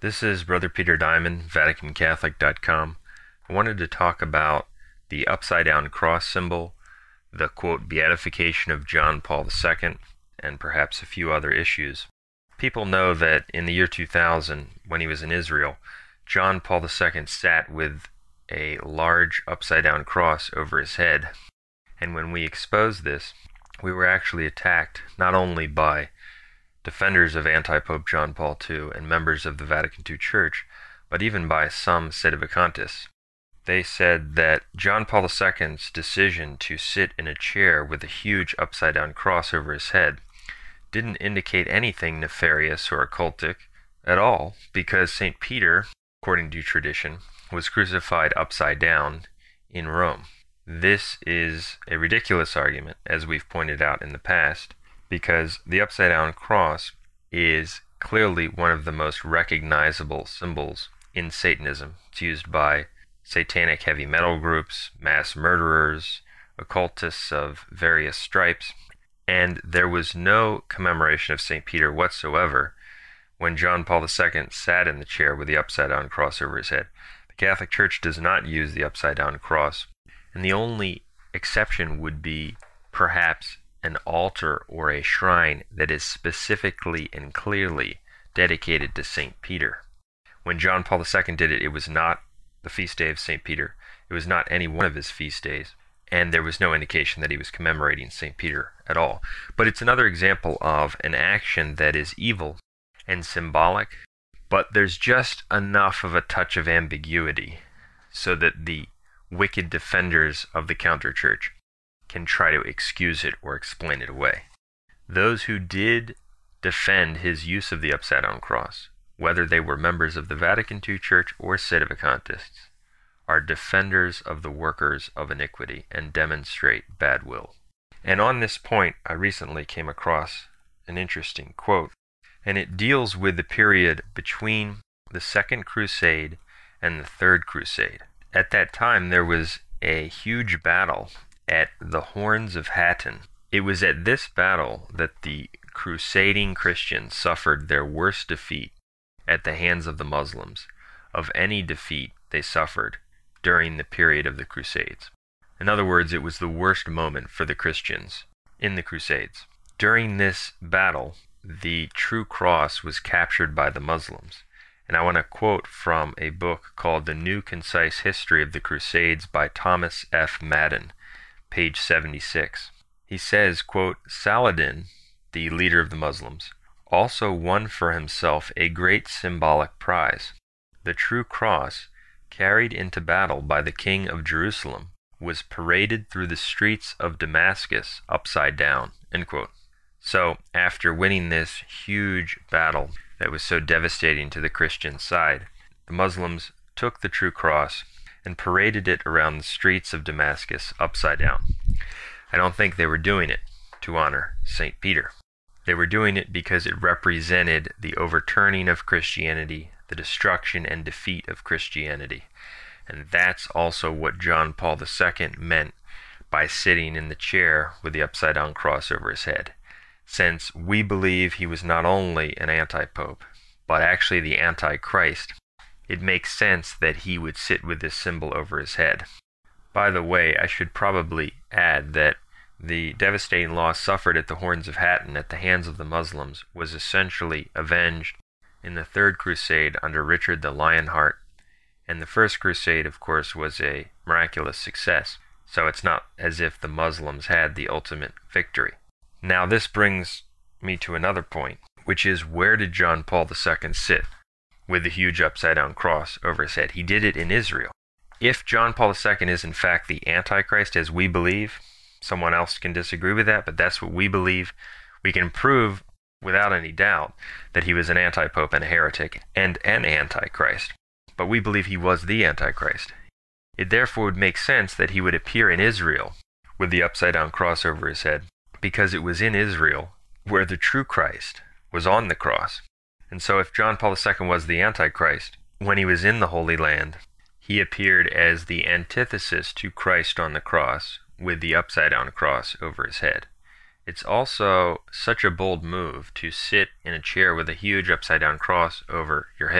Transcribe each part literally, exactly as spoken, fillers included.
This is Brother Peter Diamond, Vatican Catholic dot com. I wanted to talk about the upside-down cross symbol, the, quote, beatification of John Paul the Second, and perhaps a few other issues. People know that in the year two thousand, when he was in Israel, John Paul the Second sat with a large upside-down cross over his head. And when we exposed this, we were actually attacked not only by defenders of anti-Pope John Paul the Second and members of the Vatican Second Church, but even by some sedevacantists. They said that John Paul the Second's decision to sit in a chair with a huge upside-down cross over his head didn't indicate anything nefarious or occultic at all, because Saint Peter, according to tradition, was crucified upside down in Rome. This is a ridiculous argument, as we've pointed out in the past, because the upside-down cross is clearly one of the most recognizable symbols in Satanism. It's used by satanic heavy metal groups, mass murderers, occultists of various stripes, and there was no commemoration of Saint Peter whatsoever when John Paul the Second sat in the chair with the upside-down cross over his head. The Catholic Church does not use the upside-down cross, and the only exception would be perhaps an altar or a shrine that is specifically and clearly dedicated to Saint Peter. When John Paul the Second did it, it was not the feast day of Saint Peter. It was not any one of his feast days, and there was no indication that he was commemorating Saint Peter at all. But it's another example of an action that is evil and symbolic, but there's just enough of a touch of ambiguity so that the wicked defenders of the counter-church can try to excuse it or explain it away. Those who did defend his use of the upside-down cross, whether they were members of the Vatican Second Church or sedevacantists, are defenders of the workers of iniquity and demonstrate bad will. And on this point, I recently came across an interesting quote, and it deals with the period between the Second Crusade and the Third Crusade. At that time, there was a huge battle at the Horns of Hattin. It was at this battle that the crusading Christians suffered their worst defeat at the hands of the Muslims, of any defeat they suffered during the period of the Crusades. In other words, it was the worst moment for the Christians in the Crusades. During this battle, the true cross was captured by the Muslims. And I want to quote from a book called The New Concise History of the Crusades by Thomas F. Madden, page seventy-six. He says, quote, Saladin, the leader of the Muslims, also won for himself a great symbolic prize. The true cross, carried into battle by the king of Jerusalem, was paraded through the streets of Damascus upside down, end quote. So, after winning this huge battle that was so devastating to the Christian side, the Muslims took the true cross and paraded it around the streets of Damascus upside down. I don't think they were doing it to honor Saint Peter. They were doing it because it represented the overturning of Christianity, the destruction and defeat of Christianity. And that's also what John Paul the Second meant by sitting in the chair with the upside-down cross over his head. Since we believe he was not only an anti-pope, but actually the antichrist, it makes sense that he would sit with this symbol over his head. By the way, I should probably add that the devastating loss suffered at the Horns of Hattin at the hands of the Muslims was essentially avenged in the Third Crusade under Richard the Lionheart, and the First Crusade, of course, was a miraculous success, so it's not as if the Muslims had the ultimate victory. Now this brings me to another point, which is, where did John Paul the Second sit with the huge upside-down cross over his head? He did it in Israel. If John Paul the Second is in fact the Antichrist, as we believe, someone else can disagree with that, but that's what we believe, we can prove without any doubt that he was an anti-pope and a heretic and an antichrist. But we believe he was the Antichrist. It therefore would make sense that he would appear in Israel with the upside-down cross over his head, because it was in Israel where the true Christ was on the cross. And so if John Paul the Second was the Antichrist, when he was in the Holy Land, he appeared as the antithesis to Christ on the cross, with the upside-down cross over his head. It's also such a bold move to sit in a chair with a huge upside-down cross over your head.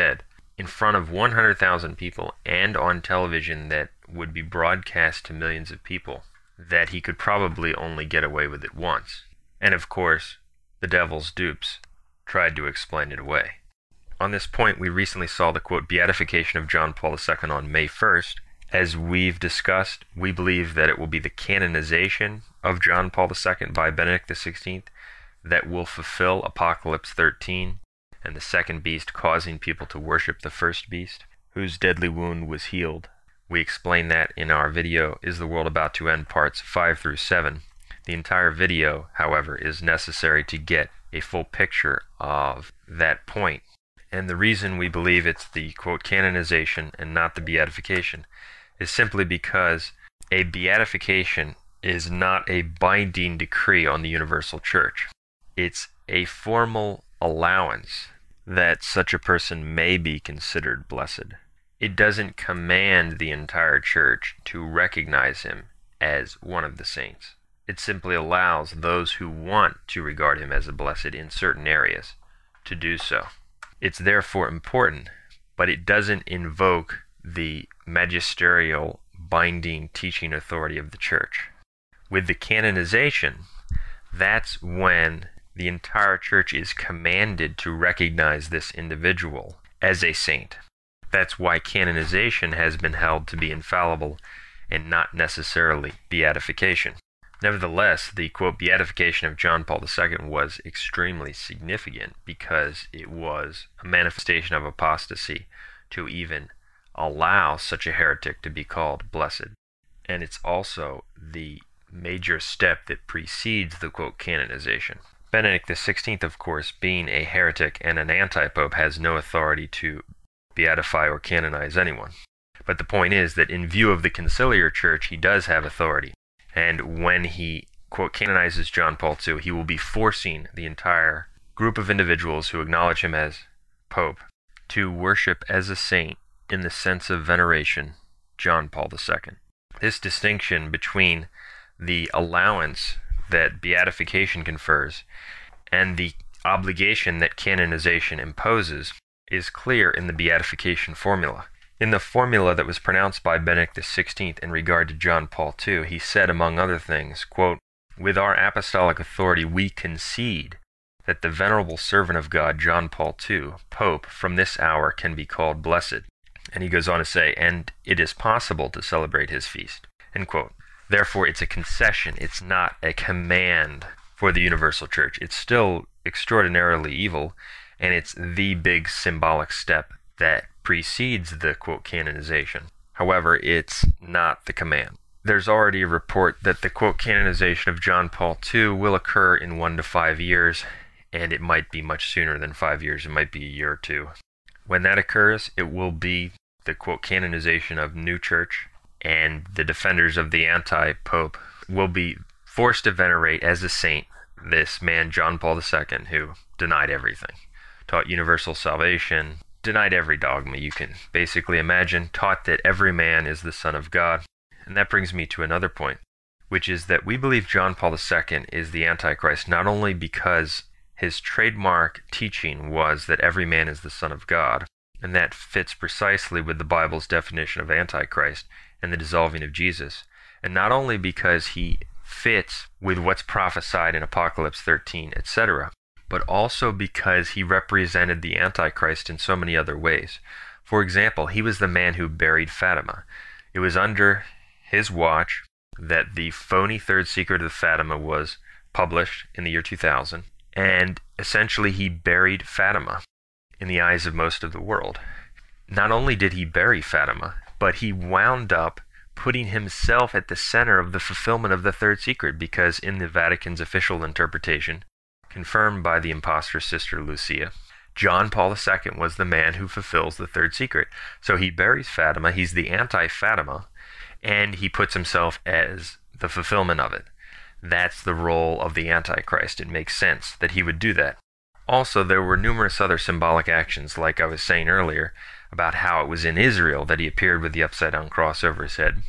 in front of one hundred thousand people and on television that would be broadcast to millions of people, that he could probably only get away with it once. And of course, the devil's dupes tried to explain it away. On this point, we recently saw the, quote, beatification of John Paul the Second on May first. As we've discussed, we believe that it will be the canonization of John Paul the Second by Benedict the sixteenth that will fulfill Apocalypse thirteen, and the second beast causing people to worship the first beast, whose deadly wound was healed. We explain that in our video, Is the World About to End, parts five through seven. The entire video, however, is necessary to get a full picture of that point. And the reason we believe it's the, quote, canonization and not the beatification is simply because a beatification is not a binding decree on the universal church. It's a formal allowance that such a person may be considered blessed. It doesn't command the entire church to recognize him as one of the saints. It simply allows those who want to regard him as a blessed in certain areas to do so. It's therefore important, but it doesn't invoke the magisterial binding teaching authority of the church. With the canonization, that's when the entire church is commanded to recognize this individual as a saint. That's why canonization has been held to be infallible and not necessarily beatification. Nevertheless, the, quote, beatification of John Paul the Second was extremely significant because it was a manifestation of apostasy to even allow such a heretic to be called blessed. And it's also the major step that precedes the, quote, canonization. Benedict the sixteenth, of course, being a heretic and an anti-pope, has no authority to beatify or canonize anyone. But the point is that in view of the conciliar church, he does have authority. And when he, quote, canonizes John Paul the Second, he will be forcing the entire group of individuals who acknowledge him as pope to worship as a saint in the sense of veneration John Paul the Second. This distinction between the allowance that beatification confers and the obligation that canonization imposes is clear in the beatification formula. In the formula that was pronounced by Benedict the sixteenth in regard to John Paul the Second, he said, among other things, quote, with our apostolic authority we concede that the venerable servant of God, John Paul the Second, Pope, from this hour can be called blessed. And he goes on to say, and it is possible to celebrate his feast, end quote. Therefore, it's a concession. It's not a command for the universal church. It's still extraordinarily evil, and it's the big symbolic step that precedes the, quote, canonization. However, it's not the command. There's already a report that the, quote, canonization of John Paul the Second will occur in one to five years, and it might be much sooner than five years. It might be a year or two. When that occurs, it will be the, quote, canonization of new church, and the defenders of the anti-pope will be forced to venerate as a saint this man, John Paul the Second, who denied everything, taught universal salvation, denied every dogma you can basically imagine, taught that every man is the Son of God. And that brings me to another point, which is that we believe John Paul the Second is the Antichrist, not only because his trademark teaching was that every man is the Son of God, and that fits precisely with the Bible's definition of Antichrist and the dissolving of Jesus, and not only because he fits with what's prophesied in Apocalypse thirteen, et cetera, but also because he represented the Antichrist in so many other ways. For example, he was the man who buried Fatima. It was under his watch that the phony third secret of Fatima was published in the year two thousand, and essentially he buried Fatima in the eyes of most of the world. Not only did he bury Fatima, but he wound up putting himself at the center of the fulfillment of the third secret, because in the Vatican's official interpretation, confirmed by the impostor sister Lucia, John Paul the Second was the man who fulfills the third secret. So he buries Fatima, he's the anti-Fatima, and he puts himself as the fulfillment of it. That's the role of the Antichrist. It makes sense that he would do that. Also, there were numerous other symbolic actions, like I was saying earlier, about how it was in Israel that he appeared with the upside-down cross over his head.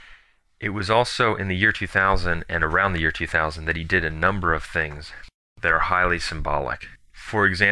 It was also in the year two thousand and around the year two thousand that he did a number of things that are highly symbolic. For example,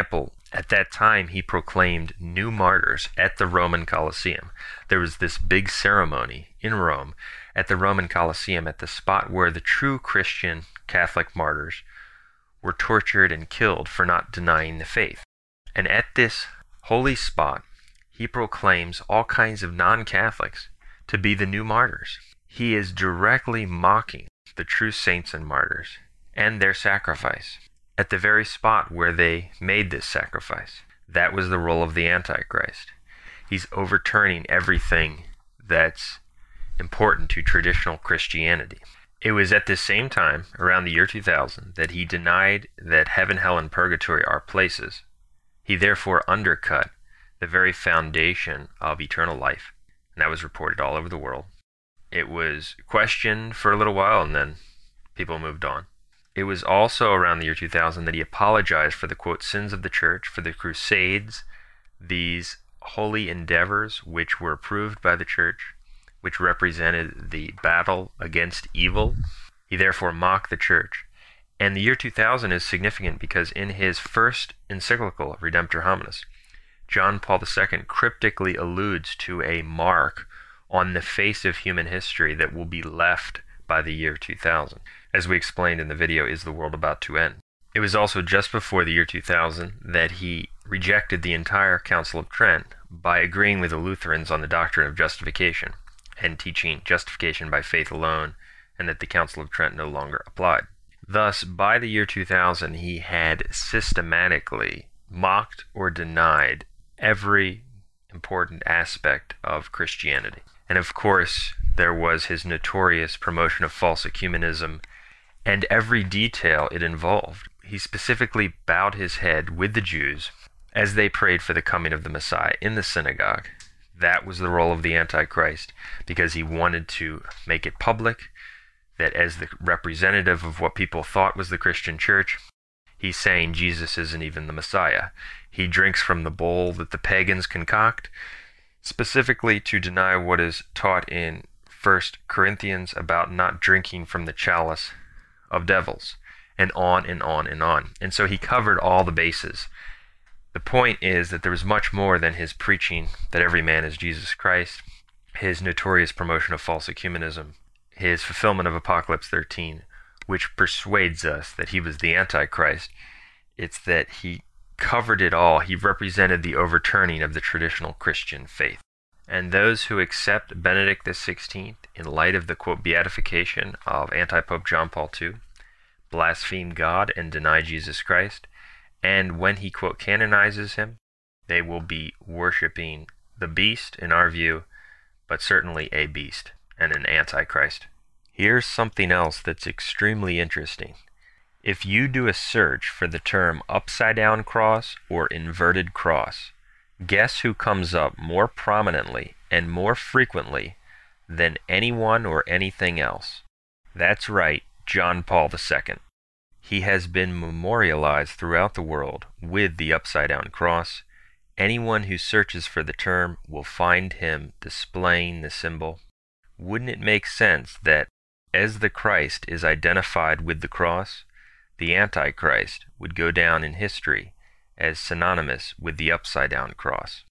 At that time, he proclaimed new martyrs at the Roman Colosseum. There was this big ceremony in Rome at the Roman Colosseum, at the spot where the true Christian Catholic martyrs were tortured and killed for not denying the faith. And at this holy spot, he proclaims all kinds of non-Catholics to be the new martyrs. He is directly mocking the true saints and martyrs and their sacrifice at the very spot where they made this sacrifice. That was the role of the Antichrist. He's overturning everything that's important to traditional Christianity. It was at this same time, around the year two thousand, that he denied that heaven, hell, and purgatory are places. He therefore undercut the very foundation of eternal life, and that was reported all over the world. It was questioned for a little while, and then people moved on. It was also around the year two thousand that he apologized for the, quote, sins of the church, for the crusades, these holy endeavors which were approved by the church, which represented the battle against evil. He therefore mocked the church. And the year two thousand is significant because in his first encyclical, Redemptor Hominis, John Paul the Second cryptically alludes to a mark on the face of human history that will be left by the year two thousand. As we explained in the video, Is the World About to End? It was also just before the year two thousand that he rejected the entire Council of Trent by agreeing with the Lutherans on the doctrine of justification and teaching justification by faith alone, and that the Council of Trent no longer applied. Thus, by the year two thousand, he had systematically mocked or denied every important aspect of Christianity. And of course, there was his notorious promotion of false ecumenism and every detail it involved. He specifically bowed his head with the Jews as they prayed for the coming of the Messiah in the synagogue. That was the role of the Antichrist, because he wanted to make it public that as the representative of what people thought was the Christian church, he's saying Jesus isn't even the Messiah. He drinks from the bowl that the pagans concoct, specifically to deny what is taught in First Corinthians about not drinking from the chalice of devils, and on and on and on. And so he covered all the bases. The point is that there was much more than his preaching that every man is Jesus Christ, his notorious promotion of false ecumenism, his fulfillment of Apocalypse thirteen, which persuades us that he was the Antichrist. It's that he covered it all. He represented the overturning of the traditional Christian faith. And those who accept Benedict the sixteenth in light of the, quote, beatification of anti-Pope John Paul the Second, blaspheme God and deny Jesus Christ, and when he, quote, canonizes him, they will be worshiping the beast, in our view, but certainly a beast and an antichrist. Here's something else that's extremely interesting. If you do a search for the term upside-down cross or inverted cross, guess who comes up more prominently and more frequently than anyone or anything else? That's right, John Paul the Second. He has been memorialized throughout the world with the upside-down cross. Anyone who searches for the term will find him displaying the symbol. Wouldn't it make sense that as the Christ is identified with the cross, the Antichrist would go down in history as synonymous with the upside-down cross?